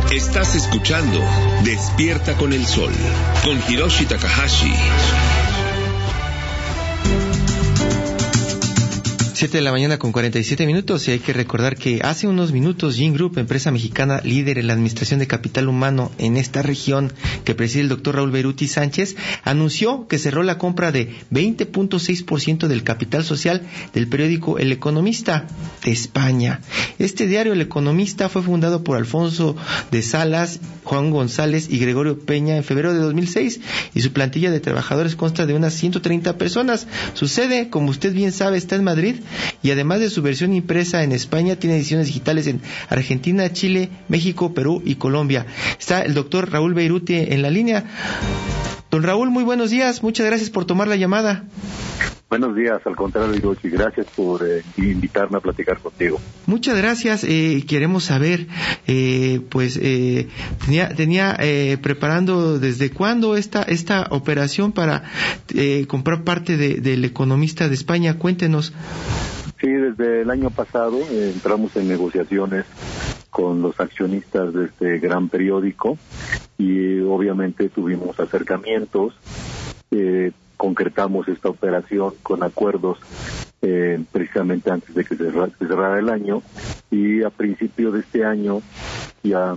Estás escuchando Despierta con el Sol, con Hiroshi Takahashi. 7:47 a.m. y hay que recordar que hace unos minutos Gin Group, empresa mexicana líder en la administración de capital humano en esta región que preside el doctor Raúl Beiruti Sánchez, anunció que cerró la compra de 20.6% del capital social del periódico El Economista de España. Este diario, El Economista, fue fundado por Alfonso de Salas, Juan González y Gregorio Peña en febrero de 2006 y su plantilla de trabajadores consta de unas 130 personas. Su sede, como usted bien sabe, está en Madrid, y además de su versión impresa en España, tiene ediciones digitales en Argentina, Chile, México, Perú y Colombia. Está el doctor Raúl Beiruti en la línea. Don Raúl, muy buenos días, muchas gracias por tomar la llamada. Buenos días, al contrario, Hiroshi, gracias por invitarme a platicar contigo. Muchas gracias. Queremos saber, tenía preparando desde cuándo esta operación para comprar parte del Economista de España. Cuéntenos. Sí, desde el año pasado entramos en negociaciones con los accionistas de este gran periódico y obviamente tuvimos acercamientos. Concretamos esta operación con acuerdos precisamente antes de que se cerrara el año, y a principio de este año, ya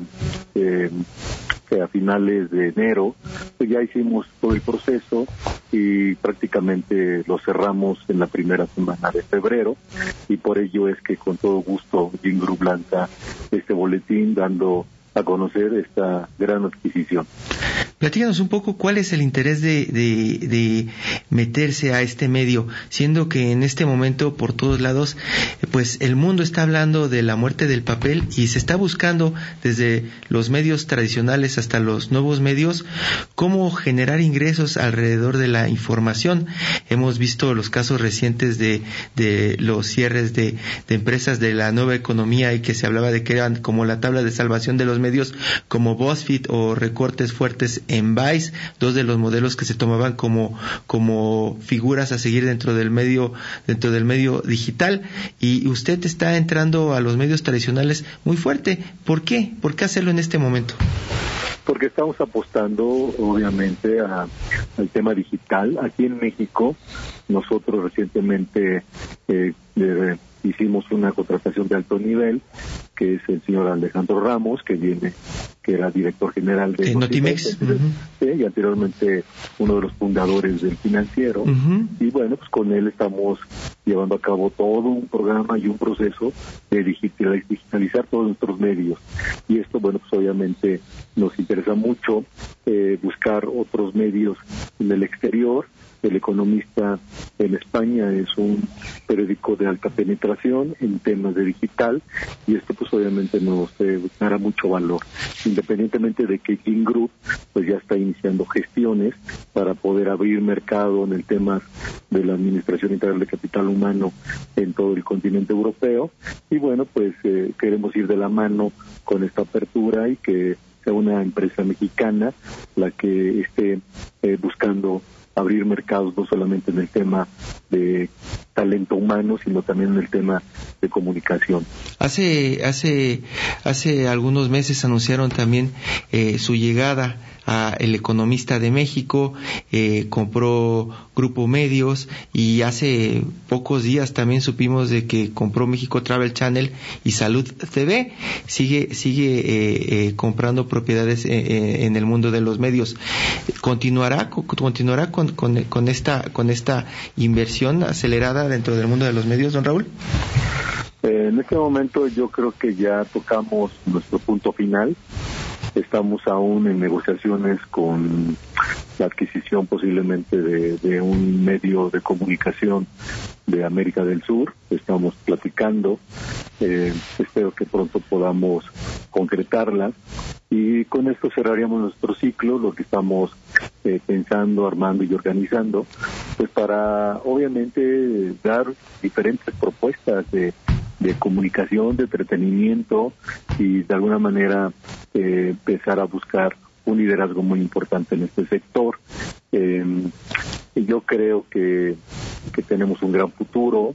a finales de enero, pues ya hicimos todo el proceso y prácticamente lo cerramos en la primera semana de febrero, y por ello es que con todo gusto Gin Group lanza este boletín dando a conocer esta gran adquisición. Platícanos un poco cuál es el interés de meterse a este medio, siendo que en este momento por todos lados, pues el mundo está hablando de la muerte del papel y se está buscando desde los medios tradicionales hasta los nuevos medios cómo generar ingresos alrededor de la información. Hemos visto los casos recientes de los cierres de empresas de la nueva economía, y que se hablaba de que eran como la tabla de salvación de los medios, como BuzzFeed, o recortes fuertes en Vice, dos de los modelos que se tomaban como figuras a seguir dentro del medio digital. Y usted está entrando a los medios tradicionales muy fuerte. ¿Por qué? ¿Por qué hacerlo en este momento? Porque estamos apostando obviamente al tema digital. Aquí en México nosotros recientemente hicimos una contratación de alto nivel, que es el señor Alejandro Ramos, que era director general de Notimex, y anteriormente uno de los fundadores del Financiero. Y bueno, pues con él estamos llevando a cabo todo un programa y un proceso de digitalizar todos nuestros medios. Y esto, bueno, pues obviamente nos interesa mucho buscar otros medios en el exterior. El Economista en España es un periódico de alta penetración en temas de digital, y esto pues obviamente nos dará mucho valor, independientemente de que Gin Group pues ya está iniciando gestiones para poder abrir mercado en el tema de la Administración Integral de Capital Humano en todo el continente europeo. Y bueno, pues queremos ir de la mano con esta apertura y que sea una empresa mexicana la que esté buscando abrir mercados no solamente en el tema de talento humano, sino también en el tema de comunicación. Hace algunos meses anunciaron también su llegada a El Economista de México, compró Grupo Medios, y hace pocos días también supimos de que compró México Travel Channel y Salud TV. Sigue comprando propiedades en el mundo de los medios. ¿Continuará con esta inversión acelerada dentro del mundo de los medios, don Raúl? En este momento yo creo que ya tocamos nuestro punto final. Estamos aún en negociaciones con la adquisición posiblemente de un medio de comunicación de América del Sur. Estamos platicando. Espero que pronto podamos concretarla. Y con esto cerraríamos nuestro ciclo, lo que estamos pensando, armando y organizando, pues para obviamente dar diferentes propuestas de comunicación, de entretenimiento, y de alguna manera empezar a buscar un liderazgo muy importante en este sector. Yo creo que tenemos un gran futuro.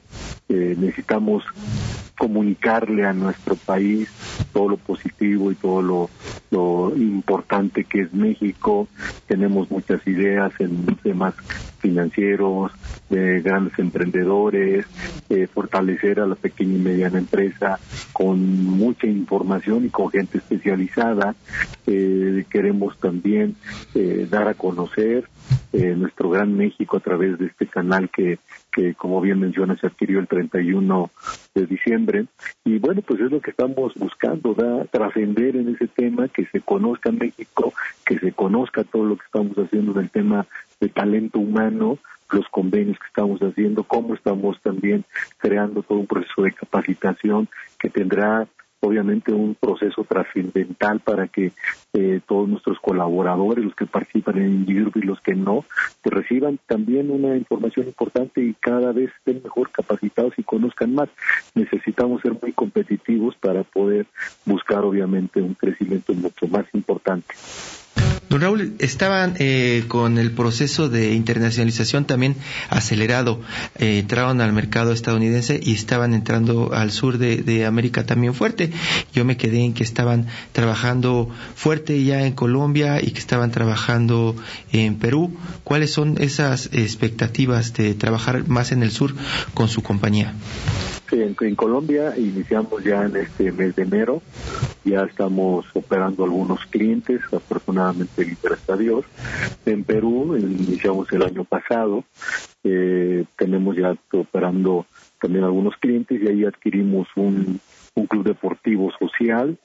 Necesitamos comunicarle a nuestro país todo lo positivo y todo lo importante que es México. Tenemos muchas ideas en temas financieros, de grandes emprendedores, fortalecer a la pequeña y mediana empresa con mucha información y con gente especializada. Queremos también dar a conocer nuestro gran México a través de este canal que como bien menciona se adquirió el 31 de diciembre, y bueno, pues es lo que estamos buscando, trascender en ese tema, que se conozca México, que se conozca todo lo que estamos haciendo en el tema de talento humano, los convenios que estamos haciendo, cómo estamos también creando todo un proceso de capacitación que tendrá obviamente un proceso trascendental para que todos nuestros colaboradores, los que participan en Group y los que no, pues reciban también una información importante y cada vez estén mejor capacitados y conozcan más. Necesitamos ser muy competitivos para poder buscar obviamente un crecimiento mucho más importante. Don Raúl, estaban con el proceso de internacionalización también acelerado, entraron al mercado estadounidense y estaban entrando al sur de América también fuerte. Yo me quedé en que estaban trabajando fuerte ya en Colombia y que estaban trabajando en Perú. ¿Cuáles son esas expectativas de trabajar más en el sur con su compañía? Sí, en Colombia iniciamos ya en este mes de enero, ya estamos operando algunos clientes, afortunadamente, gracias a Dios. En Perú iniciamos el año pasado, tenemos ya operando también algunos clientes y ahí adquirimos un club deportivo social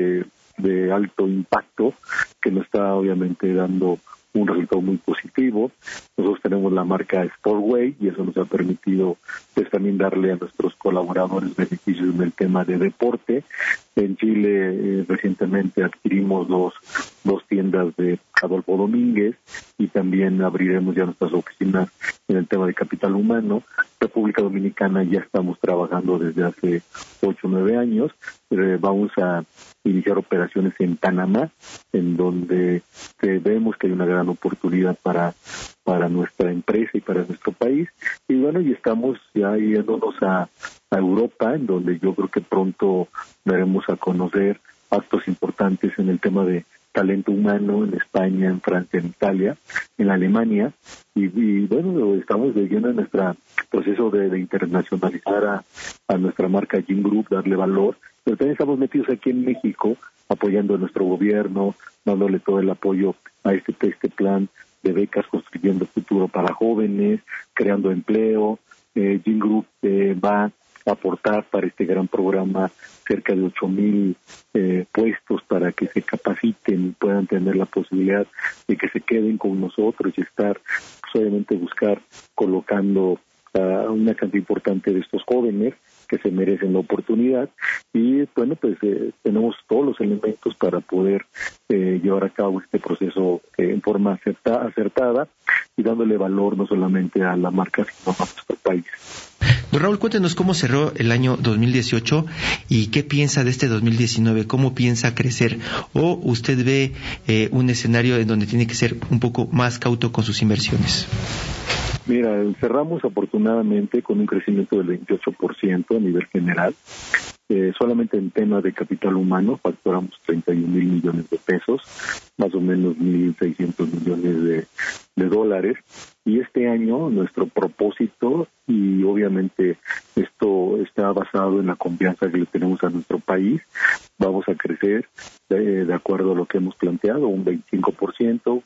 de alto impacto que nos está obviamente dando un resultado muy positivo. Nosotros tenemos la marca Sportway y eso nos ha permitido pues también darle a nuestros colaboradores beneficios en el tema de deporte. En Chile recientemente adquirimos dos tiendas de Adolfo Domínguez y también abriremos ya nuestras oficinas en el tema de capital humano. República Dominicana ya estamos trabajando desde hace 8 o 9 años. Vamos a iniciar operaciones en Panamá, en donde vemos que hay una gran oportunidad para nuestra empresa y para nuestro país. Y bueno, y estamos ya yéndonos a Europa, en donde yo creo que pronto daremos a conocer actos importantes en el tema de talento humano en España, en Francia, en Italia, en Alemania, y bueno, estamos de lleno en nuestro proceso de internacionalizar a nuestra marca Gym Group, darle valor, pero también estamos metidos aquí en México, apoyando a nuestro gobierno, dándole todo el apoyo a este plan de becas, construyendo futuro para jóvenes, creando empleo. Gym Group va a aportar para este gran programa cerca de 8,000 puestos para que se capaciten y puedan tener la posibilidad de que se queden con nosotros y estar, pues, obviamente buscar colocando una cantidad importante de estos jóvenes que se merecen la oportunidad. Y bueno, pues tenemos todos los elementos para poder llevar a cabo este proceso en forma acertada y dándole valor no solamente a la marca sino a nuestro país. Don Raúl, cuéntenos cómo cerró el año 2018 y qué piensa de este 2019, cómo piensa crecer, o usted ve un escenario en donde tiene que ser un poco más cauto con sus inversiones. Mira, cerramos afortunadamente con un crecimiento del 28% a nivel general. Solamente en tema de capital humano facturamos 31,000 millones de pesos, más o menos 1,600 millones de dólares. Y este año nuestro propósito, y obviamente esto está basado en la confianza que le tenemos a nuestro país, vamos a crecer de acuerdo a lo que hemos planteado, un 25%,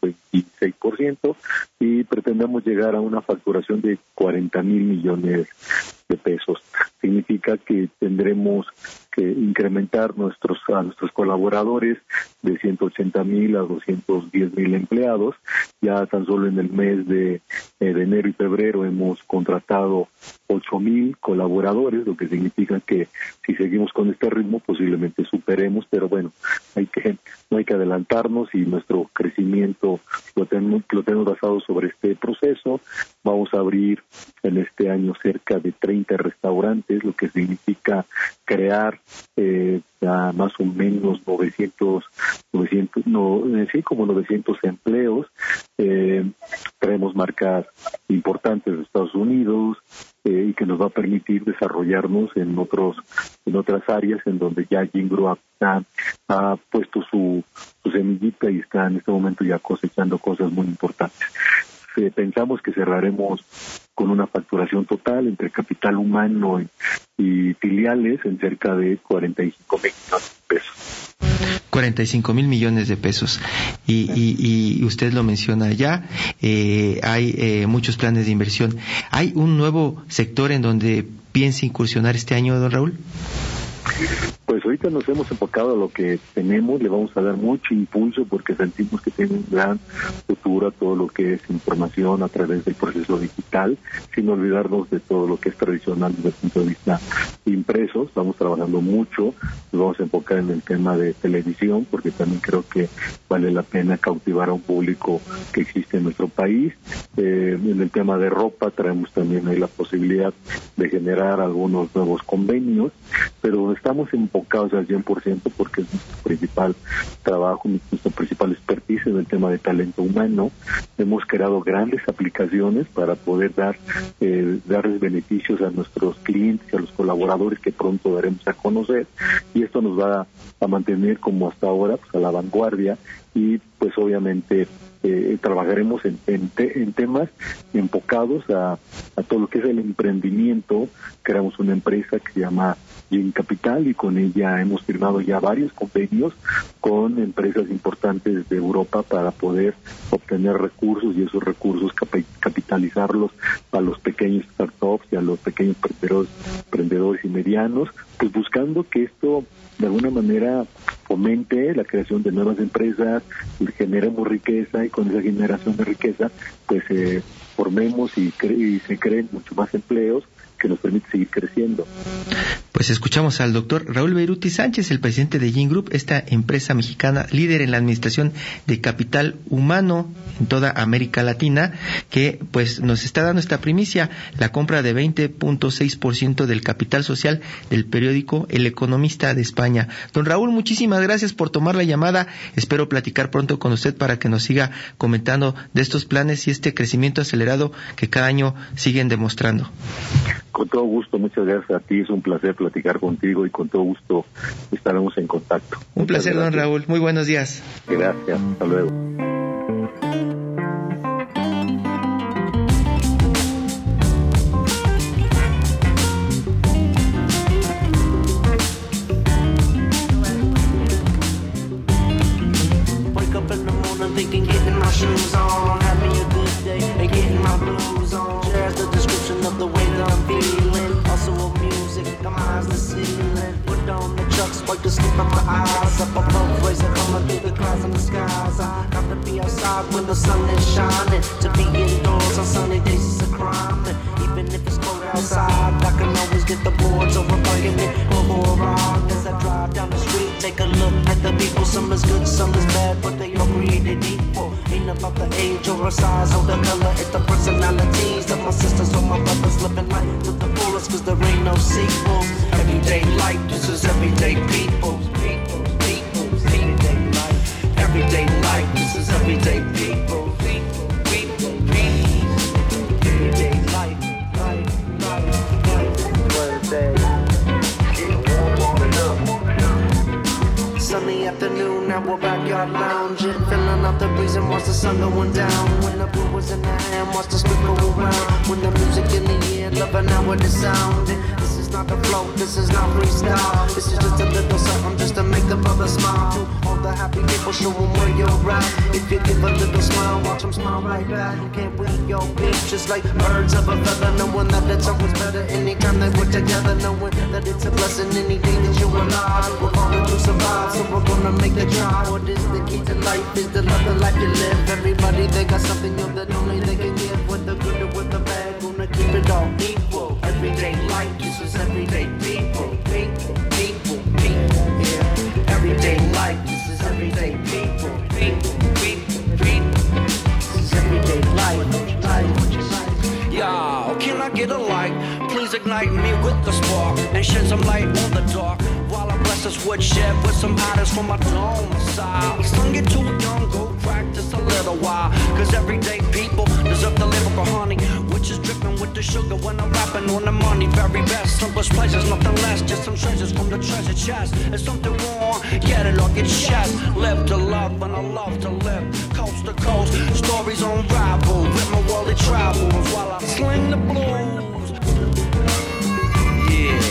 26%, y pretendemos llegar a una facturación de 40,000 millones de pesos. Significa que tendremos que incrementar a nuestros colaboradores de 180,000 a 210,000 empleados. Ya tan solo en el mes de enero y febrero hemos contratado 8,000 colaboradores, lo que significa que si seguimos con este ritmo posiblemente superemos, pero bueno, no hay que adelantarnos y nuestro crecimiento lo tenemos basado sobre este proceso. Vamos a abrir en este año cerca de 30 restaurantes, lo que significa crear más o menos 900 empleos. Traemos marcas importantes de Estados Unidos, y que nos va a permitir desarrollarnos en otras áreas en donde ya Gingro ha puesto su semillita y está en este momento ya cosechando cosas muy importantes. Pensamos que cerraremos con una facturación total entre capital humano y filiales en cerca de 45 mil millones de pesos. 45,000 millones de pesos. Y usted lo menciona ya, hay muchos planes de inversión. ¿Hay un nuevo sector en donde piensa incursionar este año, don Raúl? Pues ahorita nos hemos enfocado a lo que tenemos, le vamos a dar mucho impulso porque sentimos que tiene un gran futuro a todo lo que es información a través del proceso digital, sin olvidarnos de todo lo que es tradicional desde el punto de vista impreso. Estamos trabajando mucho, nos vamos a enfocar en el tema de televisión porque también creo que vale la pena cautivar a un público que existe en nuestro país. En el tema de ropa traemos también ahí la posibilidad de generar algunos nuevos convenios, pero estamos enfocados al 100% porque es nuestro principal trabajo, nuestra principal expertise en el tema de talento humano. Hemos creado grandes aplicaciones para poder darles beneficios a nuestros clientes y a los colaboradores que pronto daremos a conocer, y esto nos va a mantener como hasta ahora pues a la vanguardia, y pues obviamente trabajaremos en temas enfocados a todo lo que es el emprendimiento. Creamos una empresa que se llama Gen Capital y con ella hemos firmado ya varios convenios con empresas importantes de Europa para poder obtener recursos y esos recursos capitalizarlos a los pequeños startups y a los pequeños emprendedores y medianos, pues buscando que esto de alguna manera fomente la creación de nuevas empresas, generemos riqueza y con esa generación de riqueza pues formemos y se creen mucho más empleos que nos permite seguir creciendo. Pues escuchamos al doctor Raúl Beiruti Sánchez, el presidente de Gin Group, esta empresa mexicana líder en la administración de capital humano en toda América Latina, que pues nos está dando esta primicia, la compra de 20.6% del capital social del periódico El Economista de España. Don Raúl, muchísimas gracias por tomar la llamada. Espero platicar pronto con usted para que nos siga comentando de estos planes y este crecimiento acelerado que cada año siguen demostrando. Con todo gusto, muchas gracias a ti, es un placer platicar contigo y con todo gusto estaremos en contacto. Un placer, don Raúl, muy buenos días. Gracias, hasta luego. Wipe the sleep from my eyes, up above, raising coming through the clouds and the skies. I got to be outside when the sun is shining. To be indoors on sunny days is a crime. And even if it's cold outside, I can always get the boards over bugging it. Or wrong as I drive down the street, take a look at the people. Some is good, some is bad, but they all created equal. Ain't about the age or the size or the color, it's the personalities of my sisters or my brothers living life to the fullest, cause there ain't no sequels. Everyday life, this is everyday people. Everyday life. Everyday life, this is everyday people. Everyday life, Sunny afternoon, now we're backyard lounging, filling out the breeze and watch the sun going down. When the brew was in the hand, watch the spit go around. When the music in the ear, loving out with the sound. This is not the flow, this is not freestyle. This is just a little something just to make the brother smile. To all the happy people, show them where you're at. If you give a little smile, watch them smile right back. Can't we your beat just like birds of a feather, knowing that it's always better anytime that we're together, knowing that it's a blessing any day that you're alive. We're going to survive, so we're gonna make the try. What is the key to life? Is to love the life you live. Everybody, they got something new that only they can give. With the good or with the bad, gonna keep it all equal. Everyday life, this is everyday people. People, yeah. Everyday life, this is everyday people. People. This is everyday life. Yo, can I get a light? Please ignite me with the spark and shed some light on the dark. While I bless us woodshed with some artists from my dome side. We slung it too young, go practice a little while. Cause everyday people deserve the lyrical honey, which is dripping with the sugar when I'm rapping on the money. Very best, simplest pleasures, nothing less. Just some treasures from the treasure chest. There's something wrong, get it off your chest. Live to love and I love to live. Coast to coast, stories unravel. With my worldly travels while I sling the blues. Yeah.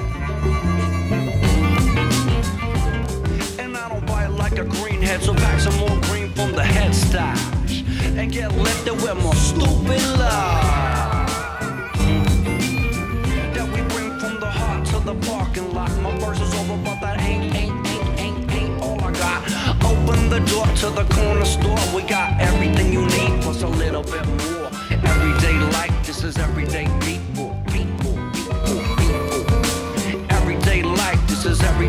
And I don't bite like a greenhead, so pack some more green from the head stash and get lifted with more stupid love that we bring from the heart to the parking lot. My verse is over, but that ain't all I got. Open the door to the corner store. We got everything you need plus a little bit more. Everyday life, this is everyday people. Everyday life, this is everyday